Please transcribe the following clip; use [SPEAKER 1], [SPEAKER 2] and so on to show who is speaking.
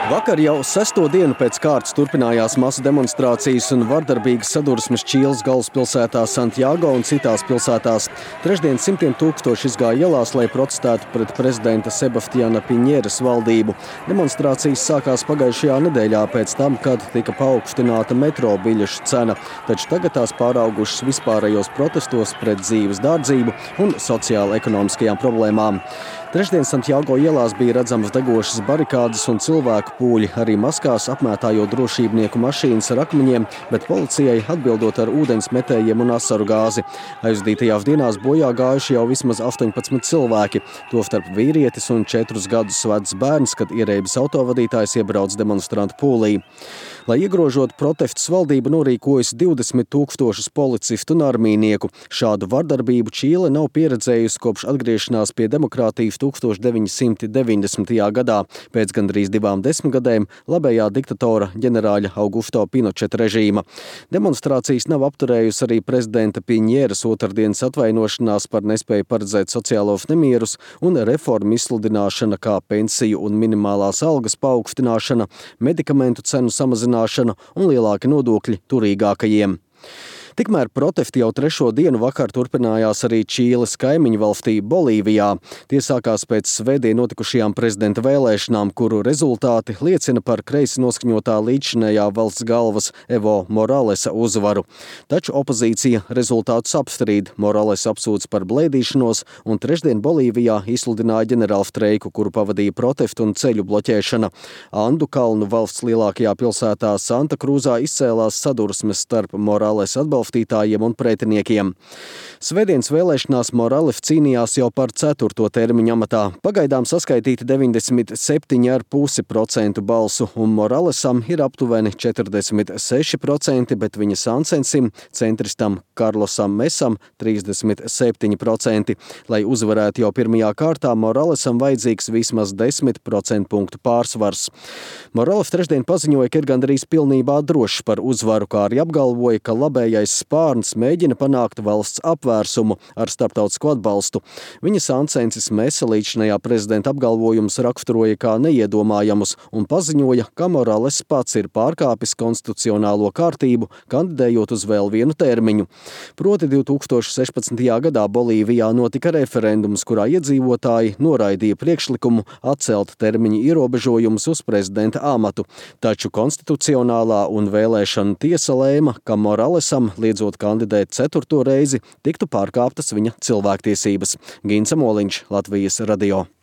[SPEAKER 1] Vakar jau 6. dienu pēc kārtas turpinājās masu demonstrācijas un vardarbīgas sadursmes Čīles galvaspilsētā Santiago un citās pilsētās. Trešdien simtiem tūkstoši izgāja ielās, lai protestētu pret prezidenta Sebastiana Piņeras valdību. Demonstrācijas sākās pagājušajā nedēļā pēc tam, kad tika paaugstināta metro biļešu cena, taču tagad tās pāraugušas vispārējos protestos pret dzīves dārdzību un sociāli-ekonomiskajām problēmām. Trešdien Santiago ielās bija redzamas degošas barikādes un cilvēku pūļi, arī maskās apmētājot drošībnieku mašīnas ar akmeņiem, bet policijai atbildot ar ūdens metējiem un asaru gāzi. Aizdītajās dienās bojā gājuši jau vismaz 18 cilvēki, tostarp vīrietis un 4 gadus vecs bērns, kad ierēbis autovadītājs iebrauc demonstrantu pūlī. Lai iegrožotu protestus, valdība norīkojusi 20 000 policistu un armijnieku. Šādu vardarbību Čīle nav pieredzējusi kopš atgriešanās pie demokrātijas 1990. gadā, pēc gandrīz 2 desmitgadēm labējā diktatora ģenerāļa Augusto Pinocheta režīma. Demonstrācijas nav apturējusi arī prezidenta Piņeras otrdienas atvainošanās par nespēju paredzēt sociālos nemierus un reformu izsludināšana kā pensiju un minimālās algas paaugstināšana, medikamentu cenu samazināšana un lielāki nodokļi turīgākajiem. Tikmēr protesti jau 3. dienu vakar turpinājās arī Čīles kaimiņu valstī Bolīvijā. Tie sākās pēc svētdien notikušajām prezidenta vēlēšanām, kuru rezultāti liecina par kreisi noskaņotā līdzšinējā valsts galvas Evo Moralesa uzvaru. Taču opozīcija rezultātus apstrīd. Morales apsūdz par blēdīšanos un trešdien Bolīvijā izsludināja ģenerālu streiku, kuru pavadīja protestu un ceļu bloķēšana. Andu kalnu valsts lielākajā pilsētā Santa Krūzā izcēlās sadursmes starp Morales atbalstītājiem un pretiniekiem. Svētdienas vēlēšanās Morales cīnījās jau par 4. termiņu amatā. Pagaidām saskaitīti 97,5% balsu, un Moralesam ir aptuveni 46%, bet viņa sāncensim, centristam Karlosam Mesam, 37%. Lai uzvarētu jau pirmajā kārtā, Moralesam vajadzīgs vismaz 10% punktu pārsvars. Morales trešdien paziņoja, ka ir gandrīz pilnībā drošs par uzvaru, kā arī apgalvoja, ka labējais spārns mēģina panākt valsts apvērsumu ar starptautisko atbalstu. Viņa sāncensis Mesa līdzinājā prezidenta apgalvojumus raksturoja kā neiedomājamus un paziņoja, ka Morales pats ir pārkāpis konstitucionālo kārtību, kandidējot uz vēl vienu termiņu. Proti 2016. gadā Bolīvijā notika referendums, kurā iedzīvotāji noraidīja priekšlikumu atcelt termiņu ierobežojumus uz prezidenta amatu. Taču konstitucionālā un vēlēšana tiesa lēma, ka Moralesam, liedzot kandidēt 4. reizi, tiktu pārkāptas viņa cilvēktiesības. Gints Amoliņš, Latvijas radio.